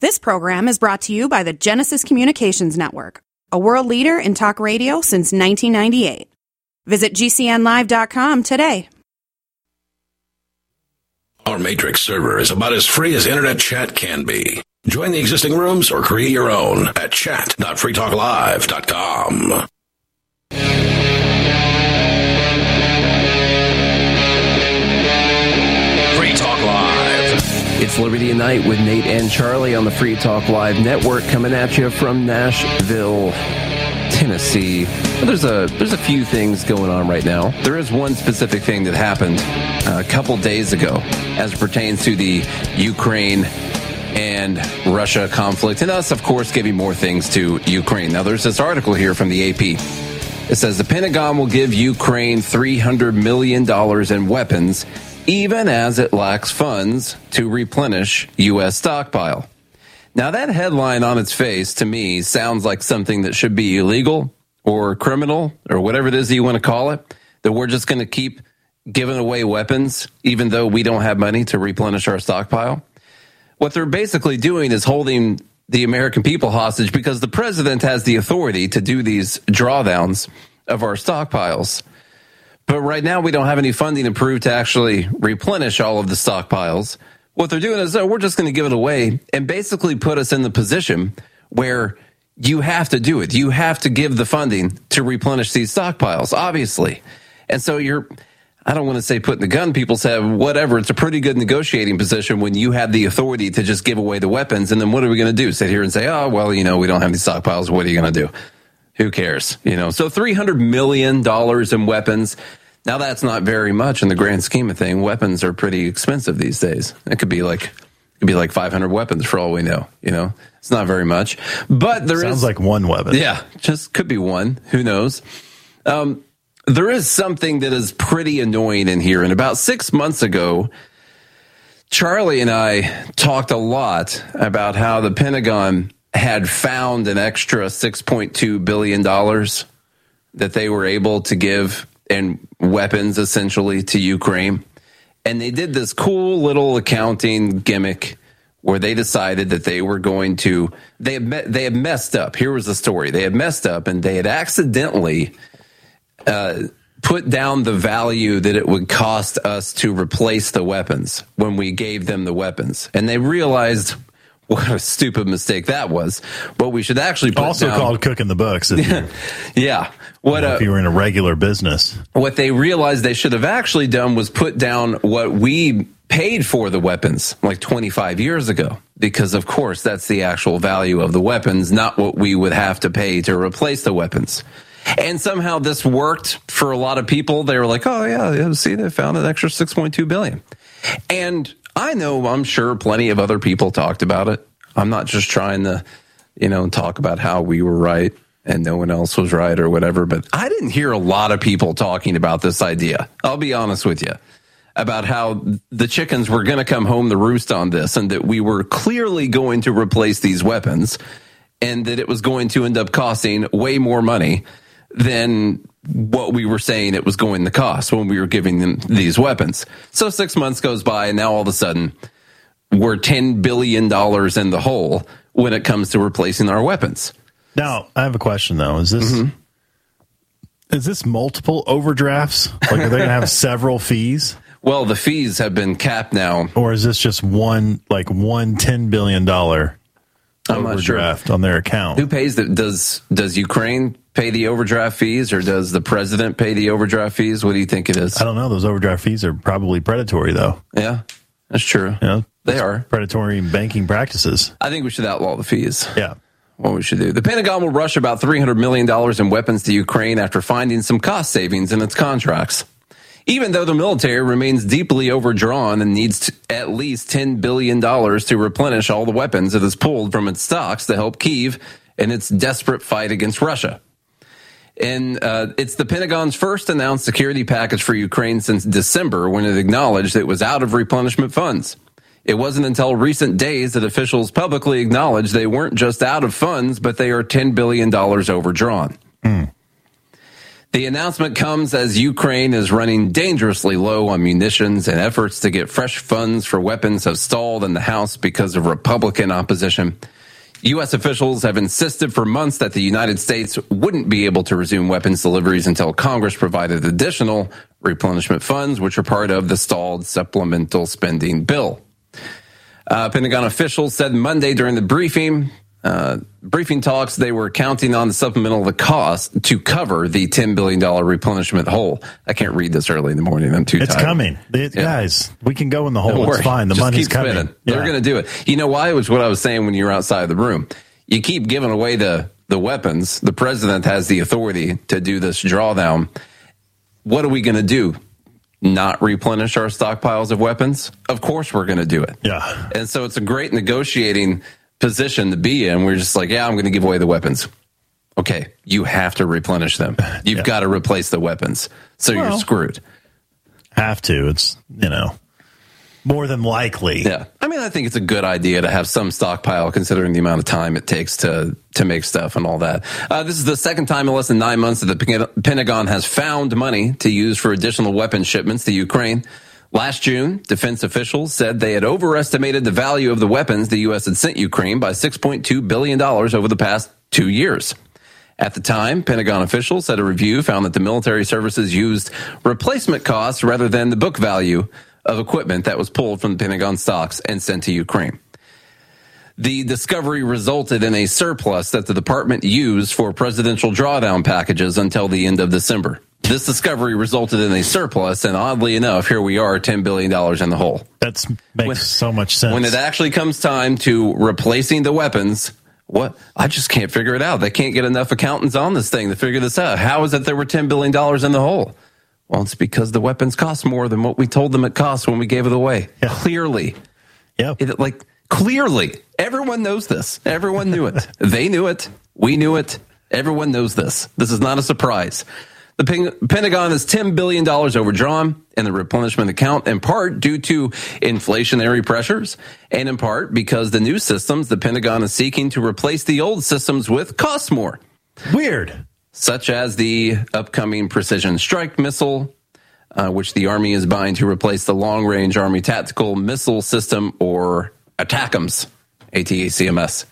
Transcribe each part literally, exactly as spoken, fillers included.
This program is brought to you by the Genesis Communications Network, a world leader in talk radio since nineteen ninety-eight. Visit G C N live dot com today. Our Matrix server is about as free as internet chat can be. Join the existing rooms or create your own at chat dot free talk live dot com. Free Talk Live. It's Liberty at Night with Nate and Charlie on the Free Talk Live network, coming at you from Nashville, Tennessee. There's a there's a few things going on right now. There is one specific thing that happened a couple days ago as it pertains to the Ukraine and Russia conflict, and us, of course, giving more things to Ukraine. Now, there's this article here from the A P. It says the Pentagon will give Ukraine three hundred million dollars in weapons, even as it lacks funds to replenish U S stockpile. Now, that headline on its face, to me, sounds like something that should be illegal or criminal or whatever it is that you want to call it, that we're just going to keep giving away weapons even though we don't have money to replenish our stockpile. What they're basically doing is holding the American people hostage because the president has the authority to do these drawdowns of our stockpiles. But right now, we don't have any funding approved to actually replenish all of the stockpiles. What they're doing is, oh, we're just going to give it away and basically put us in the position where you have to do it. You have to give the funding to replenish these stockpiles, obviously. And so you're, I don't want to say putting the gun in people's head, whatever. It's a pretty good negotiating position when you have the authority to just give away the weapons. And then what are we going to do? Sit here and say, oh, well, you know, we don't have any stockpiles. What are you going to do? Who cares? You know, so three hundred million dollars in weapons. Now, that's not very much in the grand scheme of things. Weapons are pretty expensive these days. It could be like it could be like five hundred weapons for all we know. You know, it's not very much, but there Sounds is like one weapon. Yeah, just could be one. Who knows? Um, there is something that is pretty annoying in here. And about six months ago, Charlie and I talked a lot about how the Pentagon had found an extra six point two billion dollars that they were able to give and weapons essentially to Ukraine. And they did this cool little accounting gimmick where they decided that they were going to, they had, me, they had messed up. Here was the story. They had messed up and they had accidentally uh, put down the value that it would cost us to replace the weapons when we gave them the weapons. And they realized what a stupid mistake that was. What we should actually put also down, called cooking the books. If you, yeah. What you know, uh, if you were in a regular business. What they realized they should have actually done was put down what we paid for the weapons like twenty-five years ago, because of course that's the actual value of the weapons, not what we would have to pay to replace the weapons. And somehow this worked for a lot of people. They were like, oh yeah, yeah see, they found an extra six point two billion. And I know, I'm sure plenty of other people talked about it. I'm not just trying to, you know, talk about how we were right and no one else was right or whatever, but I didn't hear a lot of people talking about this idea. I'll be honest with you, about how the chickens were going to come home to roost on this and that we were clearly going to replace these weapons and that it was going to end up costing way more money than what we were saying it was going to cost when we were giving them these weapons. So six months goes by and now all of a sudden we're ten billion dollars in the hole when it comes to replacing our weapons. Now, I have a question though. Is this, mm-hmm. is this multiple overdrafts? Like, are they going to have several fees? Well, the fees have been capped now. Or is this just one, like one ten billion dollars overdraft on their account? Who pays the, does, does Ukraine pay the overdraft fees or does the president pay the overdraft fees? What do you think it is? I don't know. Those overdraft fees are probably predatory though. Yeah, that's true. You know, they are predatory banking practices. I think we should outlaw the fees. Yeah. What we should do. The Pentagon will rush about three hundred million dollars in weapons to Ukraine after finding some cost savings in its contracts. Even though the military remains deeply overdrawn and needs at least ten billion dollars to replenish all the weapons it has pulled from its stocks to help Kyiv in its desperate fight against Russia. And uh, it's the Pentagon's first announced security package for Ukraine since December, when it acknowledged it was out of replenishment funds. It wasn't until recent days that officials publicly acknowledged they weren't just out of funds, but they are ten billion dollars overdrawn. Mm. The announcement comes as Ukraine is running dangerously low on munitions, and efforts to get fresh funds for weapons have stalled in the House because of Republican opposition. U S officials have insisted for months that the United States wouldn't be able to resume weapons deliveries until Congress provided additional replenishment funds, which are part of the stalled supplemental spending bill. Uh, Pentagon officials said Monday during the briefing Uh, briefing talks, they were counting on the supplemental the cost to cover the ten billion dollars replenishment hole. I can't read this early in the morning. I'm too it's tired. It's coming. It, yeah. Guys, we can go in the hole. It's fine. The Just money's keep coming. Spinning. Yeah. They're going to do it. You know why? It was what I was saying when you were outside of the room. You keep giving away the, the weapons. The president has the authority to do this drawdown. What are we going to do? Not replenish our stockpiles of weapons? Of course we're going to do it. Yeah. And so it's a great negotiating position to be in. We're just like, yeah, I'm going to give away the weapons. Okay, you have to replenish them. You've yeah. got to replace the weapons. So well, you're screwed. Have to. It's, you know, more than likely. Yeah. I mean, I think it's a good idea to have some stockpile considering the amount of time it takes to, to make stuff and all that. Uh, this is the second time in less than nine months that the Pentagon has found money to use for additional weapons shipments to Ukraine. Last June, defense officials said they had overestimated the value of the weapons the U S had sent Ukraine by six point two billion dollars over the past two years. At the time, Pentagon officials said a review found that the military services used replacement costs rather than the book value of equipment that was pulled from the Pentagon stocks and sent to Ukraine. The discovery resulted in a surplus that the department used for presidential drawdown packages until the end of December. This discovery resulted in a surplus, and oddly enough, here we are, ten billion dollars in the hole. That makes when, so much sense. When it actually comes time to replacing the weapons, what? I just can't figure it out. They can't get enough accountants on this thing to figure this out. How is it there were ten billion dollars in the hole? Well, it's because the weapons cost more than what we told them it cost when we gave it away. Yeah. Clearly. Yep. It, like, clearly. Everyone knows this. Everyone knew it. They knew it. We knew it. Everyone knows this. This is not a surprise. The Pentagon is ten billion dollars overdrawn in the replenishment account, in part due to inflationary pressures, and in part because the new systems the Pentagon is seeking to replace the old systems with cost more. Weird. Such as the upcoming Precision Strike Missile, uh, which the Army is buying to replace the Long Range Army Tactical Missile System, or ATACMS, A T A C M S.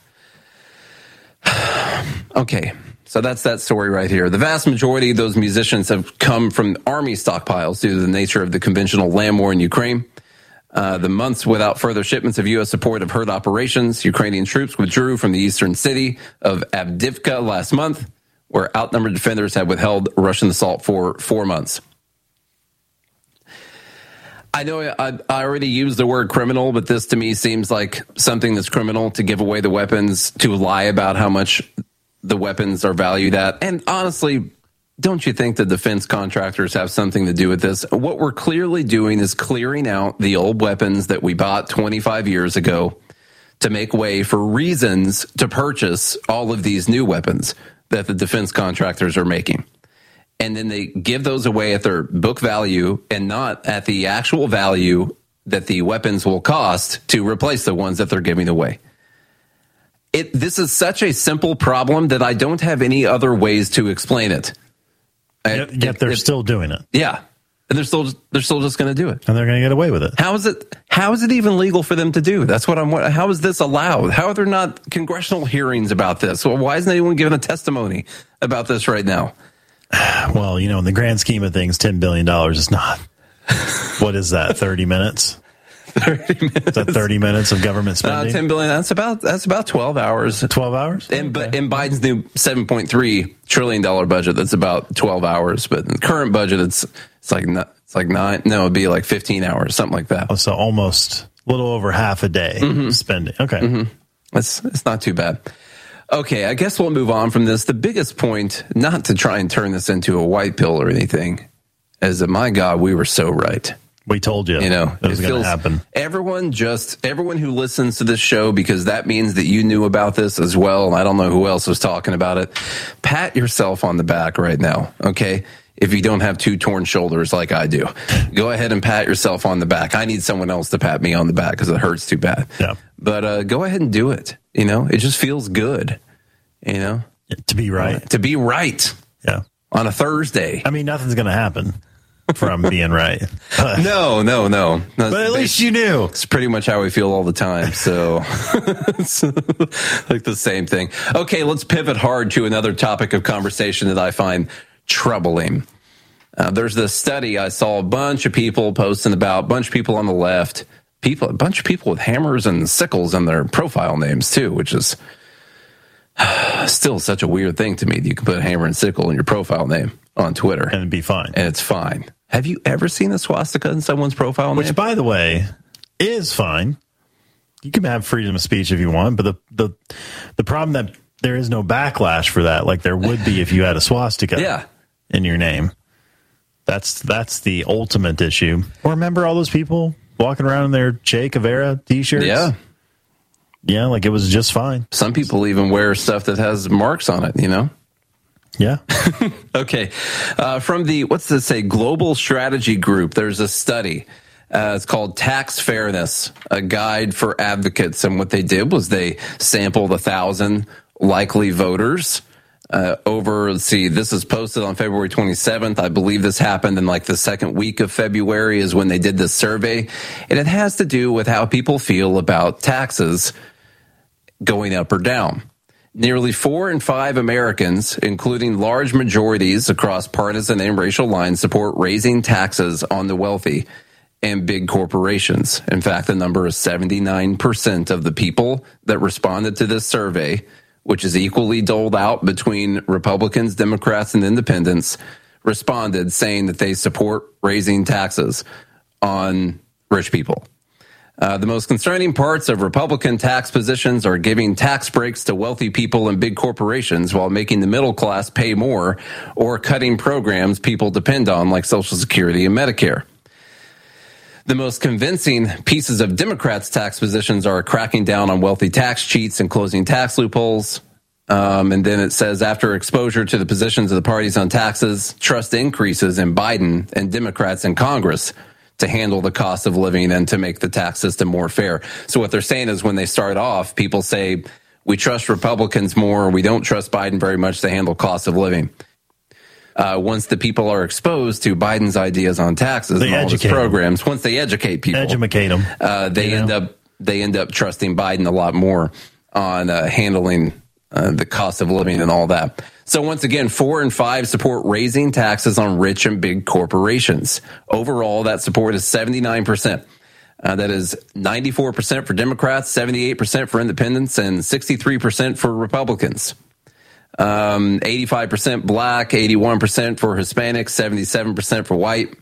Okay. So that's that story right here. The vast majority of those munitions have come from Army stockpiles due to the nature of the conventional land war in Ukraine. Uh, the months without further shipments of U S support have hurt operations. Ukrainian troops withdrew from the eastern city of Avdiivka last month, where outnumbered defenders have withheld Russian assault for four months. I know I, I already used the word criminal, but this to me seems like something that's criminal to give away the weapons, to lie about how much the weapons are valued at. And honestly, don't you think the defense contractors have something to do with this? What we're clearly doing is clearing out the old weapons that we bought twenty-five years ago to make way for reasons to purchase all of these new weapons that the defense contractors are making. And then they give those away at their book value and not at the actual value that the weapons will cost to replace the ones that they're giving away. It, this is such a simple problem that I don't have any other ways to explain it. Yet, yet they're it, still doing it. Yeah. And they're still they're still just going to do it. And they're going to get away with it. How is it how is it even legal for them to do? That's what I'm how is this allowed? How are there not congressional hearings about this? Well, why isn't anyone giving a testimony about this right now? Well, you know, in the grand scheme of things, ten billion dollars is not. What is that? thirty minutes? thirty minutes. Is that thirty minutes of government spending? Uh, ten billion. That's about that's about twelve hours. Twelve hours. And okay. But in Biden's new seven point three trillion dollar budget, that's about twelve hours. But in the current budget, it's it's like it's like nine. No, it'd be like fifteen hours, something like that. Oh, so almost a little over half a day mm-hmm. spending. Okay, mm-hmm. It's it's not too bad. Okay, I guess we'll move on from this. The biggest point, not to try and turn this into a white pill or anything, is that my God, we were so right. We told you, you know, it was going to happen. Everyone just, everyone who listens to this show, because that means that you knew about this as well, and I don't know who else was talking about it, pat yourself on the back right now, okay? If you don't have two torn shoulders like I do, go ahead and pat yourself on the back. I need someone else to pat me on the back because it hurts too bad. Yeah. But uh, go ahead and do it. You know, it just feels good, you know? To be right. To be right. Yeah. on a Thursday. I mean, nothing's going to happen from being right. But, no, no, no. no but at least you knew. It's pretty much how we feel all the time. So it's like the same thing. Okay, let's pivot hard to another topic of conversation that I find troubling. Uh, there's this study I saw a bunch of people posting about, a bunch of people on the left, people, a bunch of people with hammers and sickles in their profile names too, which is still such a weird thing to me. You can put a hammer and sickle in your profile name on Twitter. And it'd be fine. And it's fine. Have you ever seen a swastika in someone's profile name? Which, by the way, is fine. You can have freedom of speech if you want, but the the, the problem that there is no backlash for that, like there would be if you had a swastika yeah. in your name. That's that's the ultimate issue. Or remember all those people walking around in their Che Guevara t-shirts? Yeah. Yeah, like it was just fine. Some people even wear stuff that has marks on it, you know? Yeah. Okay. Uh, from the, what's this say, Global Strategy Group, there's a study. Uh, it's called Tax Fairness, a guide for advocates. And what they did was they sampled a thousand likely voters uh, over, let's see, this is posted on February twenty-seventh. I believe this happened in like the second week of February is when they did this survey. And it has to do with how people feel about taxes going up or down. Nearly four in five Americans, including large majorities across partisan and racial lines, support raising taxes on the wealthy and big corporations. In fact, the number is seventy-nine percent of the people that responded to this survey, which is equally doled out between Republicans, Democrats, and independents, responded saying that they support raising taxes on rich people. Uh, the most concerning parts of Republican tax positions are giving tax breaks to wealthy people and big corporations while making the middle class pay more, or cutting programs people depend on like Social Security and Medicare. The most convincing pieces of Democrats' tax positions are cracking down on wealthy tax cheats and closing tax loopholes. Um, and then it says, after exposure to the positions of the parties on taxes, trust increases in Biden and Democrats in Congress to handle the cost of living and to make the tax system more fair. So what they're saying is when they start off, people say, we trust Republicans more, we don't trust Biden very much to handle cost of living. Uh, once the people are exposed to Biden's ideas on taxes they and all his programs, them. once they educate people, educate them, uh, they end know? up they end up trusting Biden a lot more on uh, handling uh, the cost of living and all that. So once again, four and five support raising taxes on rich and big corporations. Overall, that support is seventy-nine percent. Uh, that is ninety-four percent for Democrats, seventy-eight percent for independents, and sixty-three percent for Republicans. Um, eighty-five percent black, eighty-one percent for Hispanics, seventy-seven percent for white.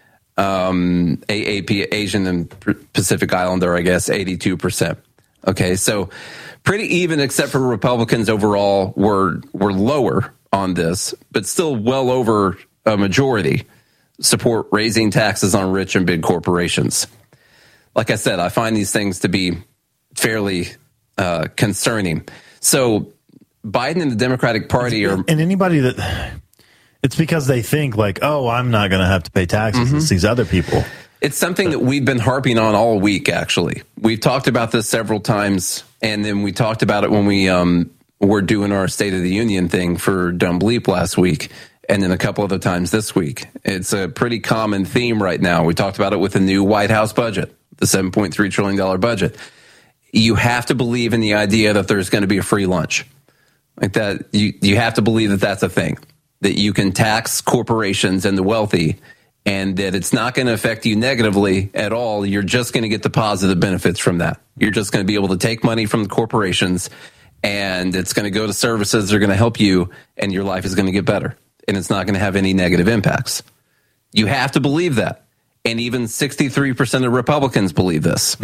Um, A A P, Asian and Pacific Islander, I guess, eighty-two percent. Okay, so pretty even, except for Republicans overall were were lower on this, but still well over a majority support raising taxes on rich and big corporations. Like I said, I find these things to be fairly uh, concerning. So Biden and the Democratic Party are... And anybody that... It's because they think like, oh, I'm not going to have to pay taxes. Mm-hmm. It's these other people. It's something that we've been harping on all week, actually. We've talked about this several times, and then we talked about it when we um, were doing our State of the Union thing for Dumb Bleep last week, and then a couple other times this week. It's a pretty common theme right now. We talked about it with the new White House budget, the seven point three trillion dollars budget. You have to believe in the idea that there's going to be a free lunch. Like that, you, you have to believe that that's a thing, that you can tax corporations and the wealthy, and that it's not going to affect you negatively at all. You're just going to get the positive benefits from that. You're just going to be able to take money from the corporations, and it's going to go to services that are going to help you, and your life is going to get better, and it's not going to have any negative impacts. You have to believe that. And even sixty-three percent of Republicans believe this.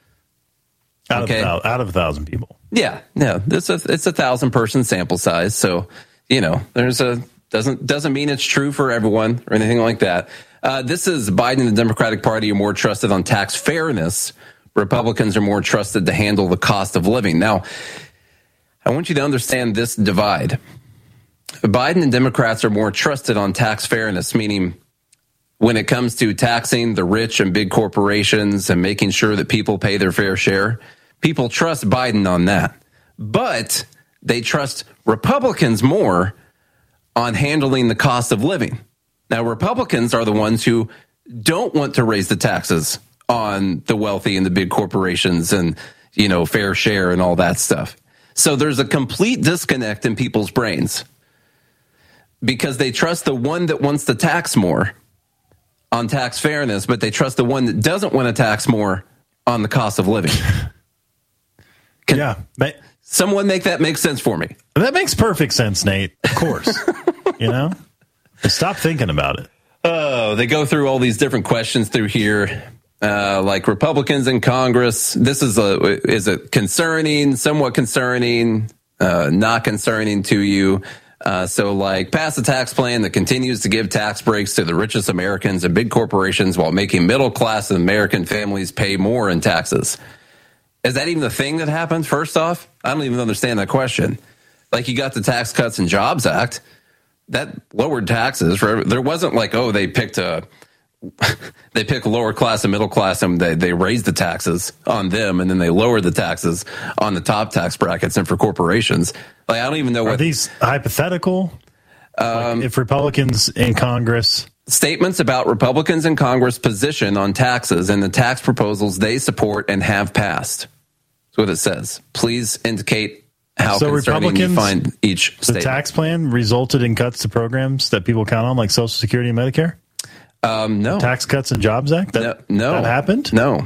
out, okay? of, out of a thousand people. Yeah, yeah. It's a, it's a thousand person sample size. So, you know, there's a, doesn't, doesn't mean it's true for everyone or anything like that. Uh, this is Biden and the Democratic Party are more trusted on tax fairness. Republicans are more trusted to handle the cost of living. Now, I want you to understand this divide. Biden and Democrats are more trusted on tax fairness, meaning when it comes to taxing the rich and big corporations and making sure that people pay their fair share, people trust Biden on that. But they trust Republicans more on handling the cost of living. Now, Republicans are the ones who don't want to raise the taxes on the wealthy and the big corporations and, you know, fair share and all that stuff. So there's a complete disconnect in people's brains because they trust the one that wants to tax more on tax fairness, but they trust the one that doesn't want to tax more on the cost of living. Can yeah. But someone make that make sense for me? That makes perfect sense, Nate. Of course. You know? Stop thinking about it. Oh, they go through all these different questions through here. Uh, like Republicans in Congress, this is a is it concerning, somewhat concerning, uh, not concerning to you. Uh, so like pass a tax plan that continues to give tax breaks to the richest Americans and big corporations while making middle class American families pay more in taxes. Is that even the thing that happens? First off, I don't even understand that question. Like you got the Tax Cuts and Jobs Act that lowered taxes. For, there wasn't like, oh, they picked a they pick lower class and middle class and they, they raise the taxes on them and then they lower the taxes on the top tax brackets and for corporations. Like, I don't even know Are what these hypothetical. Um, like if Republicans in Congress statements about Republicans in Congress position on taxes and the tax proposals they support and have passed. That's what it says. Please indicate how so concerning you find each the statement. tax plan resulted in cuts to programs that people count on, like Social Security and Medicare? Um, no. Tax Cuts and Jobs Act? That, no, no. That happened? No.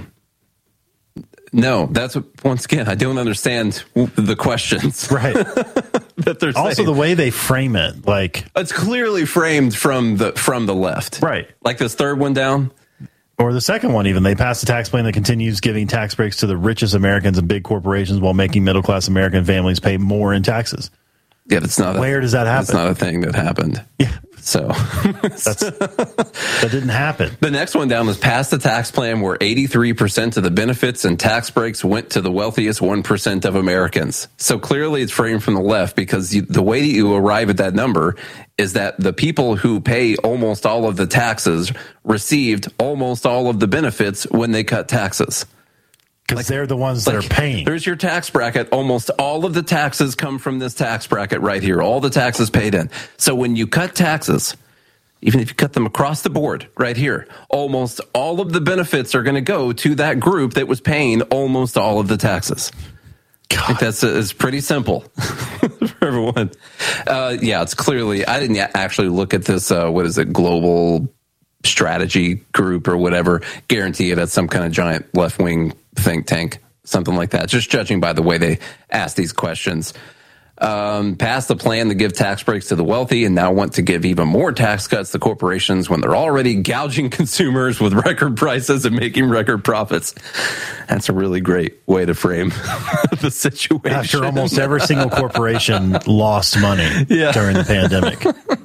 No, that's what, once again, I don't understand the questions. Right. that they're also, saying. the way they frame it, like. It's clearly framed from the from the left. Right. Like this third one down. Or the second one, even. They passed a tax plan that continues giving tax breaks to the richest Americans and big corporations while making middle class American families pay more in taxes. Yeah, that's not. Where a, does that happen? That's not a thing that happened. Yeah. So that's, that didn't happen. The next one down was pass the tax plan where eighty-three percent of the benefits and tax breaks went to the wealthiest one percent of Americans. So clearly it's framed from the left because you, the way that you arrive at that number is that the people who pay almost all of the taxes received almost all of the benefits when they cut taxes. Because like, they're the ones that like, are paying. There's your tax bracket. Almost all of the taxes come from this tax bracket right here. All the taxes paid in. So when you cut taxes, even if you cut them across the board right here, almost all of the benefits are going to go to that group that was paying almost all of the taxes. God. I think that's it's pretty simple for everyone. Uh, yeah, it's clearly, I didn't actually look at this, uh, what is it, global strategy group or whatever. Guarantee it, it's some kind of giant left-wing think tank, something like that, just judging by the way they ask these questions. Um, passed the plan to give tax breaks to the wealthy and now want to give even more tax cuts to corporations when they're already gouging consumers with record prices and making record profits. That's a really great way to frame the situation. After almost every single corporation lost money yeah. during the pandemic,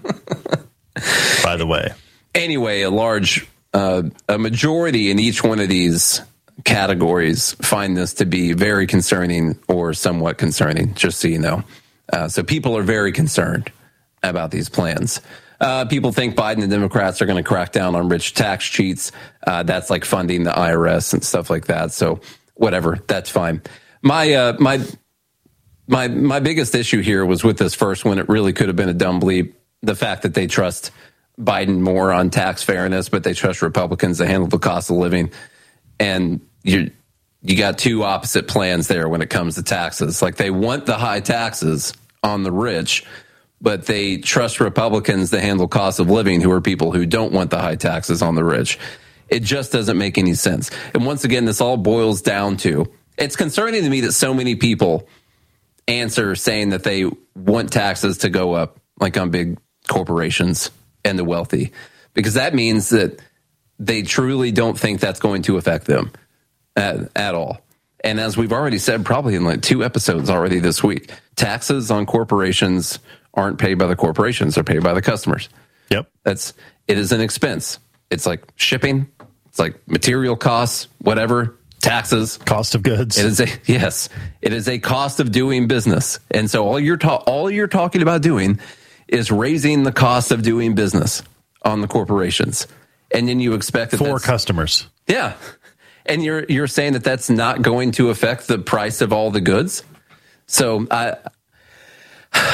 by the way. Anyway, a large, uh, a majority in each one of these categories find this to be very concerning or somewhat concerning, just so you know. Uh, so people are very concerned about these plans. Uh, people think Biden and Democrats are going to crack down on rich tax cheats. Uh, that's like funding the I R S and stuff like that. So whatever, that's fine. My uh, my my my biggest issue here was with this first one. It really could have been a dumb bleep. The fact that they trust Biden more on tax fairness, but they trust Republicans to handle the cost of living. And you you got two opposite plans there when it comes to taxes. Like they want the high taxes on the rich, but they trust Republicans to handle cost of living, who are people who don't want the high taxes on the rich. It just doesn't make any sense. And once again, this all boils down to, it's concerning to me that so many people answer saying that they want taxes to go up, like on big corporations and the wealthy, because that means that they truly don't think that's going to affect them at, at all. And as we've already said, probably in like two episodes already this week, taxes on corporations aren't paid by the corporations, they're paid by the customers. Yep. That's, it is an expense. It's like shipping, it's like material costs, whatever, taxes. Cost of goods. It is a, yes, it is a cost of doing business. And so all you're ta- all you're talking about doing is raising the cost of doing business on the corporations. And then you expect that for customers. Yeah. And you're you're saying that that's not going to affect the price of all the goods. So I I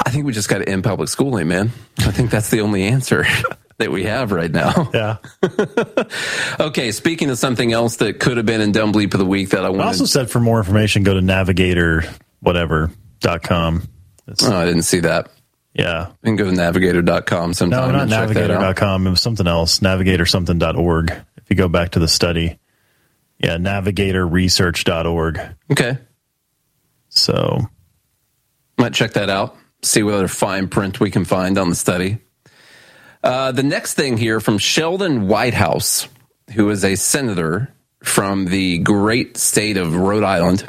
I think we just got to end public schooling, man. I think that's the only answer that we have right now. Yeah. Okay, speaking of something else that could have been in Dumb Bleep of the Week that I wanted. I also said for more information, go to navigator whatever dot com. It's, oh, I didn't see that. Yeah. You can go to navigator dot com sometime. No, not navigator dot com. It was something else. navigator something dot org. If you go back to the study. Yeah, navigator research dot org. Okay. So. Might check that out. See what other fine print we can find on the study. Uh, the next thing here from Sheldon Whitehouse, who is a senator from the great state of Rhode Island,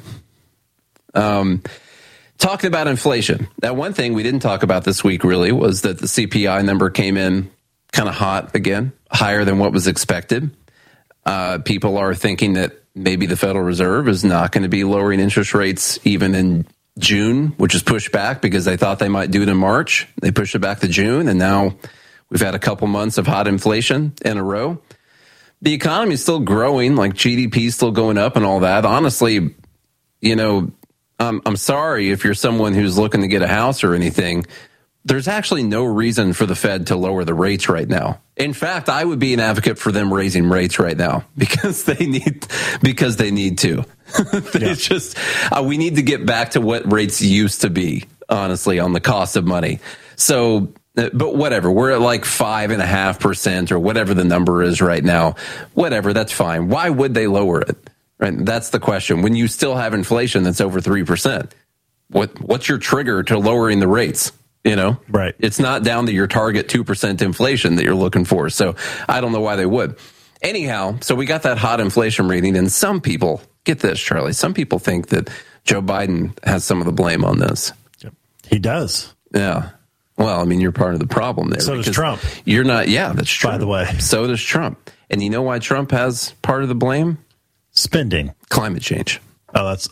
um, talking about inflation. Now, one thing we didn't talk about this week really was that the C P I number came in kind of hot again, higher than what was expected. Uh, people are thinking that maybe the Federal Reserve is not going to be lowering interest rates even in June, which is pushed back because they thought they might do it in March. They pushed it back to June, and now we've had a couple months of hot inflation in a row. The economy is still growing, like G D P is still going up and all that. Honestly, you know, I'm, I'm sorry if you're someone who's looking to get a house or anything. There's actually no reason for the Fed to lower the rates right now. In fact, I would be an advocate for them raising rates right now because they need because they need to. It's yeah. just uh, we need to get back to what rates used to be, honestly, on the cost of money. So, but whatever, we're at like five and a half percent or whatever the number is right now. Whatever, that's fine. Why would they lower it? Right, that's the question. When you still have inflation that's over three percent, what what's your trigger to lowering the rates? You know, right. It's not down to your target two percent inflation that you're looking for. So I don't know why they would. Anyhow, so we got that hot inflation reading, and some people, get this, Charlie, some people think that Joe Biden has some of the blame on this. He does. Yeah. Well, I mean, you're part of the problem there. So does Trump. You're not, yeah, that's true. By the way. So does Trump. And you know why Trump has part of the blame? Spending. Climate change. Oh, that's,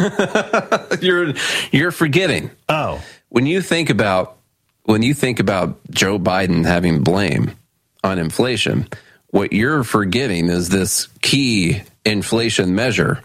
oh. you're, you're forgetting. Oh. When you think about when you think about Joe Biden having blame on inflation, what you're forgetting is this key inflation measure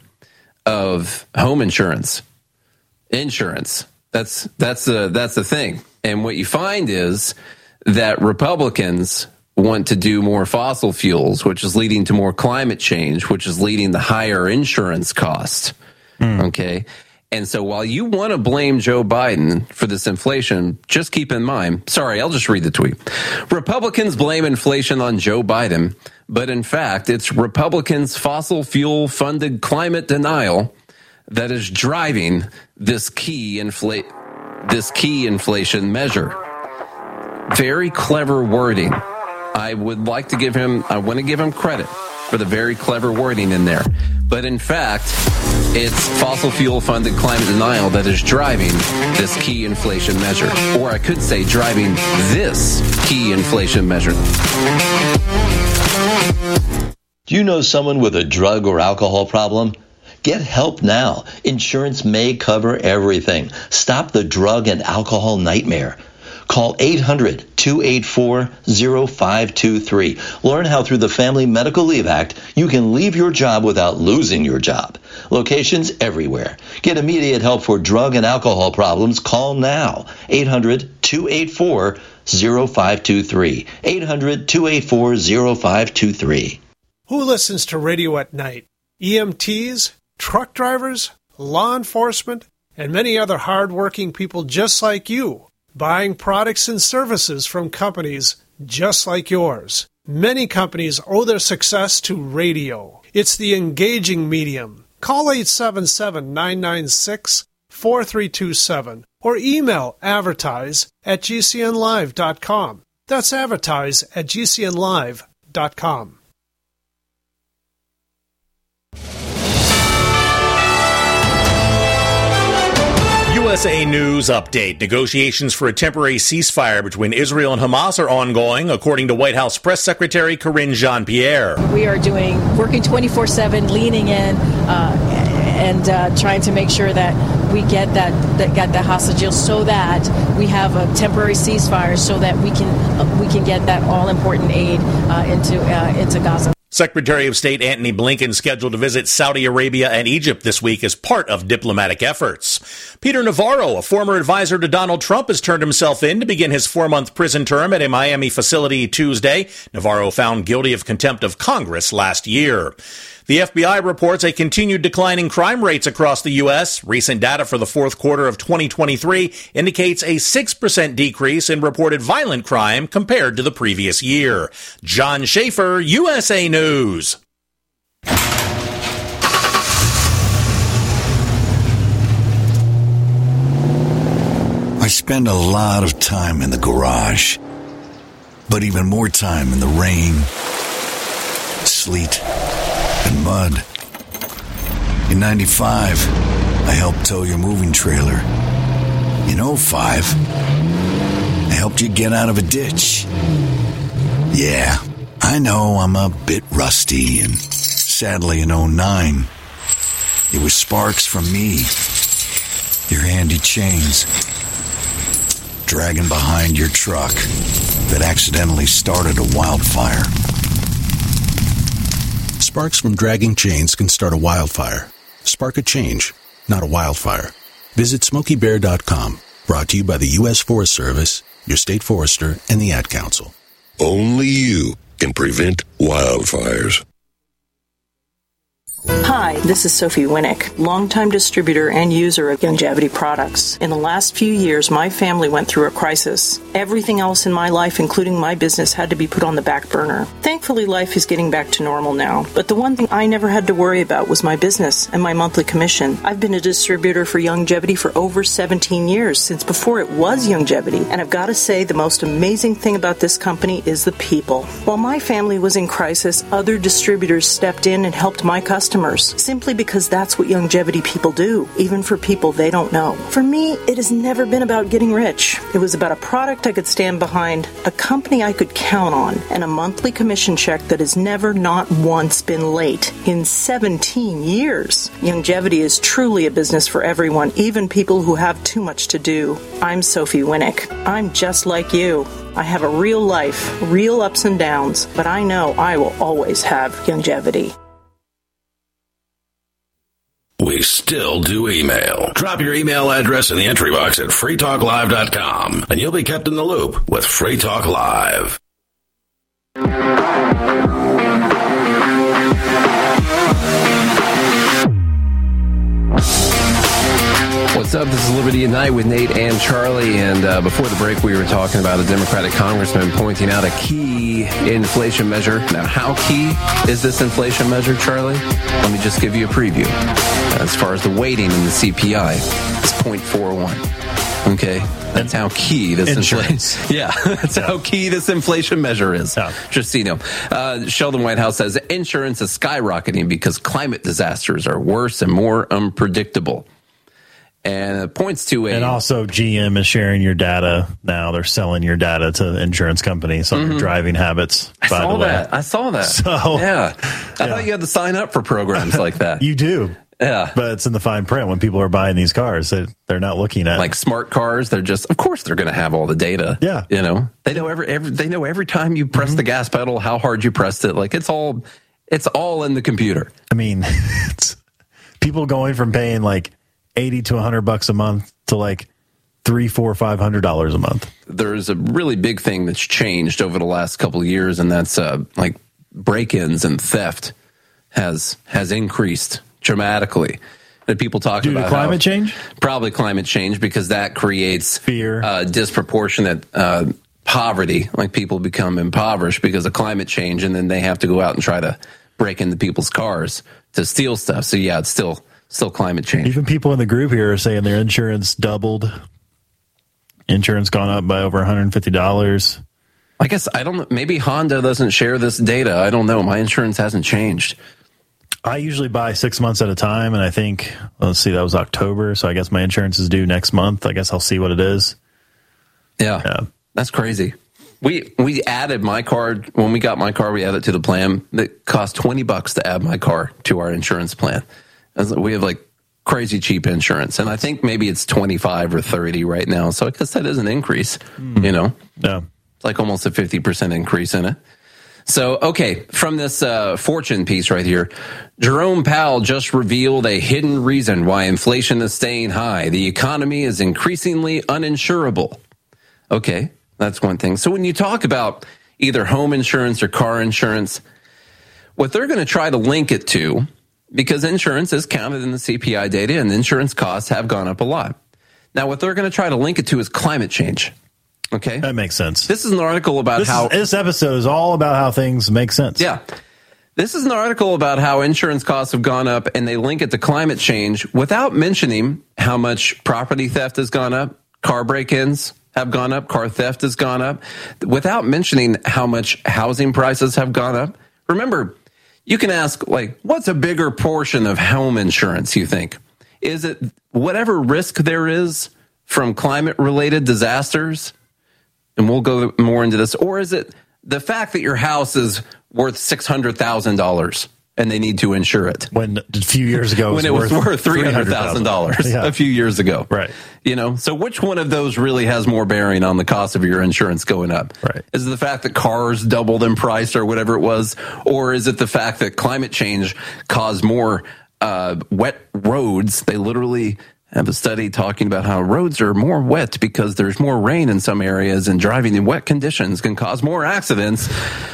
of home insurance. Insurance. That's that's the that's the thing. And what you find is that Republicans want to do more fossil fuels, which is leading to more climate change, which is leading to higher insurance costs. Mm. Okay. And so while you want to blame Joe Biden for this inflation, just keep in mind, sorry, I'll just read the tweet. Republicans blame inflation on Joe Biden, but in fact, it's Republicans' fossil fuel funded climate denial that is driving this key inflate this key inflation measure. Very clever wording. I would like to give him, I want to give him credit for the very clever wording in there. But in fact, it's fossil fuel funded climate denial that is driving this key inflation measure. Or I could say driving this key inflation measure. Do you know someone with a drug or alcohol problem? Get help now. Insurance may cover everything. Stop the drug and alcohol nightmare. Call eight hundred, two eight four, zero five two three. Learn how through the Family Medical Leave Act, you can leave your job without losing your job. Locations everywhere. Get immediate help for drug and alcohol problems. Call now. eight hundred, two eight four, zero five two three. eight hundred, two eight four, zero five two three. Who listens to radio at night? E M Ts, truck drivers, law enforcement, and many other hard-working people just like you, buying products and services from companies just like yours. Many companies owe their success to radio. It's the engaging medium. Call eight seven seven, nine nine six, four three two seven or email advertise at g c n live dot com. That's advertise at g c n live dot com. U S A News Update. Negotiations for a temporary ceasefire between Israel and Hamas are ongoing, according to White House Press Secretary Karine Jean-Pierre. We are doing, working twenty-four seven, leaning in, uh, and uh, trying to make sure that we get that, that get the hostages so that we have a temporary ceasefire so that we can uh, we can get that all-important aid uh, into uh, into Gaza. Secretary of State Antony Blinken scheduled to visit Saudi Arabia and Egypt this week as part of diplomatic efforts. Peter Navarro, a former advisor to Donald Trump, has turned himself in to begin his four-month prison term at a Miami facility Tuesday. Navarro found guilty of contempt of Congress last year. The F B I reports a continued decline in crime rates across the U S. Recent data for the fourth quarter of twenty twenty-three indicates a six percent decrease in reported violent crime compared to the previous year. John Schaefer, U S A News. I spend a lot of time in the garage, but even more time in the rain, sleet, and mud. In ninety-five, I helped tow your moving trailer. In oh five, I helped you get out of a ditch. Yeah, I know I'm a bit rusty, and sadly in oh nine, it was sparks from me, your handy chains, dragging behind your truck that accidentally started a wildfire. Sparks from dragging chains can start a wildfire. Spark a change, not a wildfire. Visit Smokey Bear dot com. Brought to you by the U S Forest Service, your state forester, and the Ad Council. Only you can prevent wildfires. Hi, this is Sophie Winnick, longtime distributor and user of Youngevity products. In the last few years, my family went through a crisis. Everything else in my life, including my business, had to be put on the back burner. Thankfully, life is getting back to normal now. But the one thing I never had to worry about was my business and my monthly commission. I've been a distributor for Youngevity for over seventeen years, since before it was Youngevity. And I've got to say, the most amazing thing about this company is the people. While my family was in crisis, other distributors stepped in and helped my customers. Simply because that's what Youngevity people do, even for people they don't know. For me, it has never been about getting rich. It was about a product I could stand behind, a company I could count on, and a monthly commission check that has never, not once, been late in seventeen years. Youngevity is truly a business for everyone, even people who have too much to do. I'm Sophie Winnick. I'm just like you. I have a real life, real ups and downs, but I know I will always have Youngevity. We still do email. Drop your email address in the entry box at free talk live dot com, and you'll be kept in the loop with Free Talk Live. What's up? This is Liberty at Night with Nate and Charlie. And uh, before the break, we were talking about a Democratic congressman pointing out a key inflation measure. Now, how key is this inflation measure, Charlie? Let me just give you a preview. As far as the weighting in the C P I, it's zero point four one. Okay? That's how key this inflation. Yeah, that's yeah. how key this inflation measure is. Yeah. Just so you know. Uh, Sheldon Whitehouse says insurance is skyrocketing because climate disasters are worse and more unpredictable. And it points to a... And also G M is sharing your data now. They're selling your data to insurance companies on mm-hmm. your driving habits, I by saw the way. that. I saw that. So, yeah. I yeah. thought you had to sign up for programs like that. You do. Yeah. But it's in the fine print when people are buying these cars. They, they're not looking at... Like smart cars, they're just... Of course they're going to have all the data. Yeah. You know? They know every, every, they know every time you press mm-hmm. the gas pedal, how hard you pressed it. Like, it's all... It's all in the computer. I mean, it's people going from paying like eighty to a hundred bucks a month to like three, four, five hundred dollars a month. There's a really big thing that's changed over the last couple of years, and that's uh, like break-ins and theft has has increased dramatically. And people talk Due about to climate how, change, probably climate change, because that creates fear, uh, disproportionate uh, poverty. Like people become impoverished because of climate change, and then they have to go out and try to break into people's cars to steal stuff. So yeah, it's still. Still climate change. Even people in the group here are saying their insurance doubled. Insurance gone up by over one hundred fifty dollars. I guess, I don't know. Maybe Honda doesn't share this data. I don't know. My insurance hasn't changed. I usually buy six months at a time, and I think, let's see, that was October, so I guess my insurance is due next month. I guess I'll see what it is. Yeah, yeah. That's crazy. We we added my car, when we got my car, we added it to the plan. It cost twenty bucks to add my car to our insurance plan. We have like crazy cheap insurance, and I think maybe it's twenty-five or thirty right now. So I guess that is an increase, mm. you know. Yeah, it's like almost a fifty percent increase in it. So, okay, from this uh, Fortune piece right here, Jerome Powell just revealed a hidden reason why inflation is staying high. The economy is increasingly uninsurable. Okay, that's one thing. So when you talk about either home insurance or car insurance, what they're going to try to link it to, because insurance is counted in the C P I data and insurance costs have gone up a lot. Now, what they're going to try to link it to is climate change. Okay. That makes sense. This is an article about this how... Is, this episode is all about how things make sense. Yeah. This is an article about how insurance costs have gone up, and they link it to climate change without mentioning how much property theft has gone up, car break-ins have gone up, car theft has gone up, without mentioning how much housing prices have gone up. Remember, you can ask, like, what's a bigger portion of home insurance, you think? Is it whatever risk there is from climate-related disasters? And we'll go more into this. Or is it the fact that your house is worth six hundred thousand dollars and they need to insure it? When a few years ago, when it was worth three hundred thousand dollars yeah. a few years ago. Right. You know, so which one of those really has more bearing on the cost of your insurance going up? Right. Is it the fact that cars doubled in price or whatever it was? Or is it the fact that climate change caused more uh, wet roads? They literally have a study talking about how roads are more wet because there's more rain in some areas, and driving in wet conditions can cause more accidents.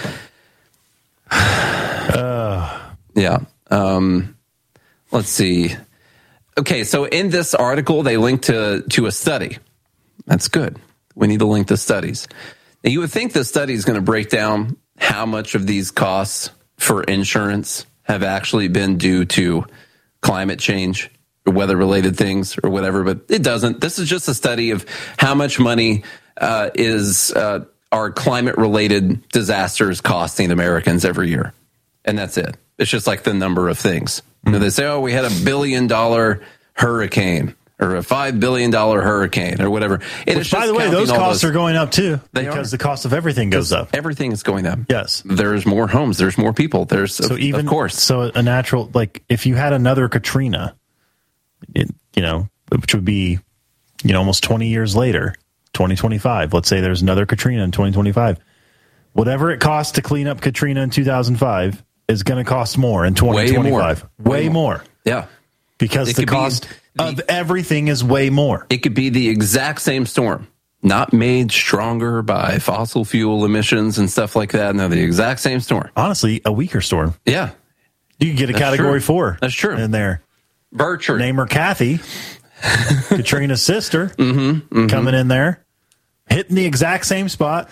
uh. Yeah. Um, let's see. Okay, so in this article, they link to, to a study. That's good. We need to link to studies. Now, you would think the study is going to break down how much of these costs for insurance have actually been due to climate change, weather-related things or whatever, but it doesn't. This is just a study of how much money uh, is uh, are climate-related disasters costing Americans every year, and that's it. It's just like the number of things. Mm-hmm. You know, they say, "Oh, we had a billion-dollar hurricane or a five billion dollar hurricane or whatever." It Which, is by the way, those costs those, are going up too they because are. the cost of everything goes up. Everything is going up. Yes, there's more homes. There's more people. There's so of, even of course. So a natural, like if you had another Katrina. It, you know, which would be, you know, almost twenty years later, twenty twenty-five. Let's say there's another Katrina in twenty twenty-five. Whatever it costs to clean up Katrina in two thousand five is going to cost more in twenty twenty-five. Way more. Way more. Yeah. Because it the cost be of the, everything is way more. It could be the exact same storm, not made stronger by fossil fuel emissions and stuff like that. No, the exact same storm. Honestly, a weaker storm. Yeah. You could get a That's category true. four. That's true. In there. Burchard. Name her Kathy, Katrina's sister, mm-hmm, mm-hmm. coming in there, hitting the exact same spot,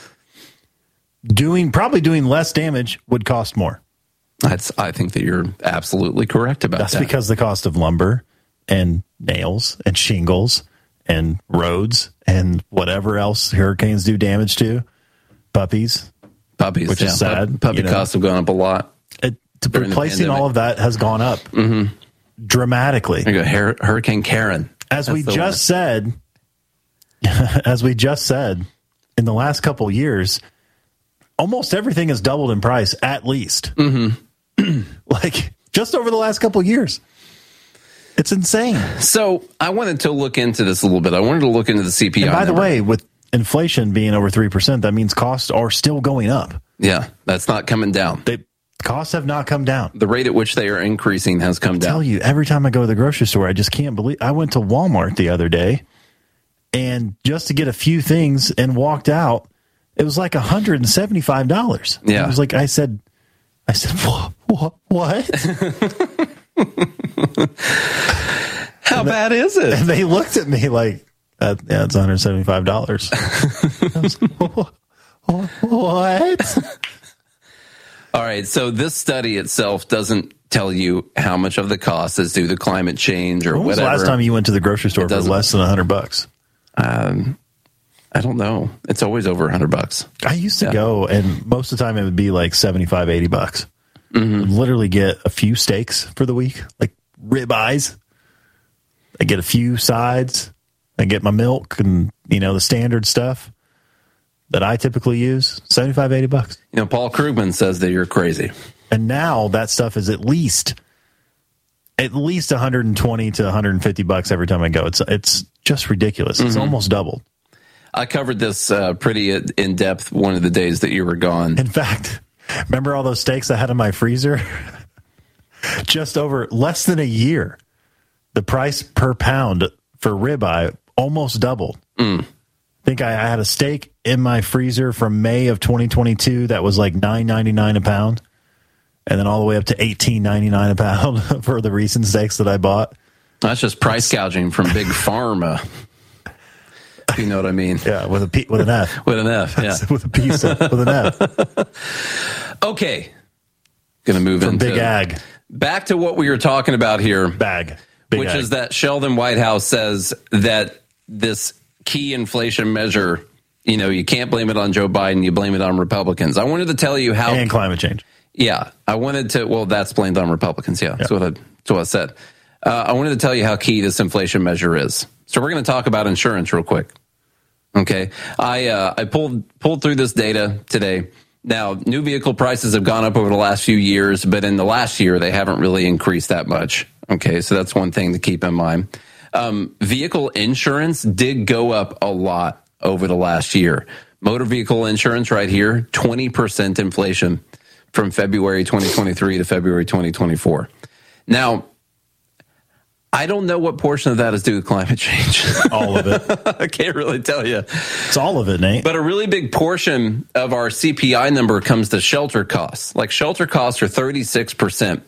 doing probably doing less damage would cost more. That's. I think that you're absolutely correct about That's that. That's because the cost of lumber and nails and shingles and roads and whatever else hurricanes do damage to, puppies, puppies, which yeah. is sad. Puppy you know. costs have gone up a lot. It, replacing all of that has gone up. Mm-hmm. Dramatically. There you go, Her- Hurricane Karen. As That's we just said, as we just said, in the last couple years, almost everything has doubled in price, at least. Mm-hmm. Like, just over the last couple years. It's insane. So, I wanted to look into this a little bit. I wanted to look into the C P I. And by number. the way, with inflation being over three percent, that means costs are still going up. Yeah, that's not coming down. They Costs have not come down. The rate at which they are increasing has come I down. tell you, every time I go to the grocery store, I just can't believe. I went to Walmart the other day, and just to get a few things and walked out, it was like one hundred seventy-five dollars. Yeah. It was like, I said, I said, what? what? How and bad they, is it? And they looked at me like, uh, yeah, it's one hundred seventy-five dollars. What? All right, so this study itself doesn't tell you how much of the cost is due to climate change or when was whatever. the last time you went to the grocery store for less than one hundred bucks? Um, I don't know. It's always over one hundred bucks. I used to yeah. go, and most of the time it would be like seventy-five, eighty bucks. Mm-hmm. I'd literally get a few steaks for the week, like rib eyes. I get a few sides. I get my milk and, you know, the standard stuff that I typically use, seventy-five, eighty bucks. You know, Paul Krugman says that you're crazy. And now that stuff is at least, at least one hundred twenty to one hundred fifty bucks every time I go. It's it's just ridiculous. It's mm-hmm. almost doubled. I covered this uh, pretty in depth one of the days that you were gone. In fact, Remember all those steaks I had in my freezer? Just over less than a year. The price per pound for ribeye almost doubled. Mm. I think I, I had a steak in my freezer from May of twenty twenty-two that was like nine ninety-nine a pound, and then all the way up to eighteen ninety-nine a pound for the recent steaks that I bought. That's just price gouging from Big Pharma. You know what I mean? Yeah, with a P, with an F. With an F, yeah. with a P, with an F. Okay. Going to move From into Big Ag. Back to what we were talking about here. Bag. Big which Ag. is that Sheldon Whitehouse says that this key inflation measure, you know, you can't blame it on Joe Biden, you blame it on Republicans. I wanted to tell you how... And climate change. Yeah. I wanted to... Well, that's blamed on Republicans, yeah. That's, yep. what, I, that's what I said. Uh, I wanted to tell you how key this inflation measure is. So we're going to talk about insurance real quick. Okay. I uh, I pulled pulled through this data today. Now, new vehicle prices have gone up over the last few years, but in the last year, they haven't really increased that much. Okay, so that's one thing to keep in mind. Um, vehicle insurance did go up a lot over the last year. Motor vehicle insurance right here, twenty percent inflation from February twenty twenty-three to February twenty twenty-four. Now, I don't know what portion of that is due to climate change. All of it. I can't really tell you. It's all of it, Nate. But a really big portion of our C P I number comes to shelter costs. Like shelter costs are thirty-six percent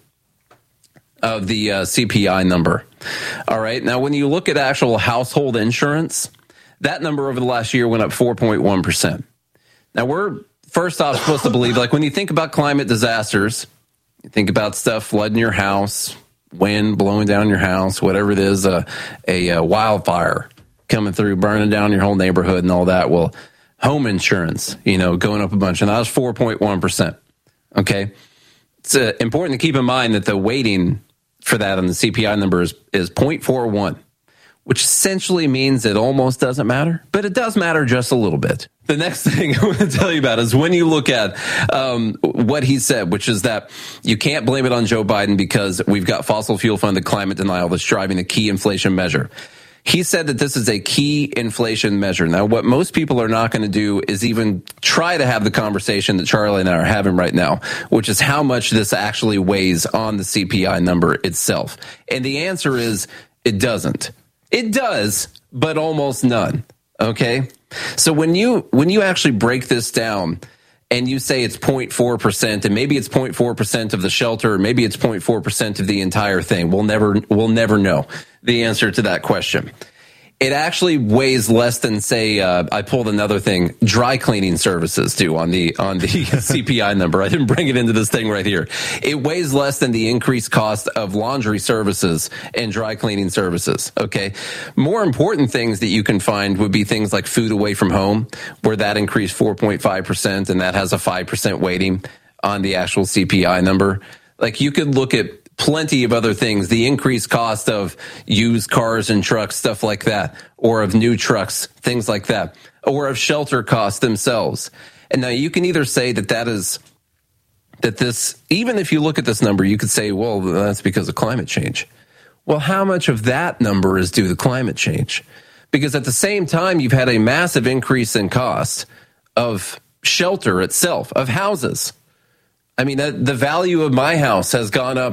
of the uh, C P I number. All right. Now, when you look at actual household insurance, that number over the last year went up four point one percent. Now, we're first off supposed to believe, like when you think about climate disasters, you think about stuff flooding your house, wind blowing down your house, whatever it is, uh, a, a wildfire coming through, burning down your whole neighborhood and all that. Well, home insurance, you know, going up a bunch, and that was four point one percent. Okay. It's uh, important to keep in mind that the weighting for that on the C P I number is, is zero point four one, which essentially means it almost doesn't matter, but it does matter just a little bit. The next thing I want to tell you about is when you look at um, what he said, which is that you can't blame it on Joe Biden because we've got fossil fuel funded climate denial that's driving a key inflation measure. He said that this is a key inflation measure. Now, what most people are not going to do is even try to have the conversation that Charlie and I are having right now, which is how much this actually weighs on the C P I number itself. And the answer is it doesn't. It does, but almost none. Okay? So when you when you actually break this down and you say it's zero point four percent and maybe it's zero point four percent of the shelter, or maybe it's zero point four percent of the entire thing, we'll never we'll never know the answer to that question. It actually weighs less than, say, uh, I pulled another thing, dry cleaning services do on the on the C P I number. I didn't bring it into this thing right here. It weighs less than the increased cost of laundry services and dry cleaning services. Okay. More important things that you can find would be things like food away from home, where that increased four point five percent, and that has a five percent weighting on the actual C P I number. Like you could look at plenty of other things, the increased cost of used cars and trucks, stuff like that, or of new trucks, things like that, or of shelter costs themselves. And now you can either say that that is, that this, even if you look at this number, you could say, well, that's because of climate change. Well, how much of that number is due to climate change? Because at the same time, you've had a massive increase in cost of shelter itself, of houses. I mean, the value of my house has gone up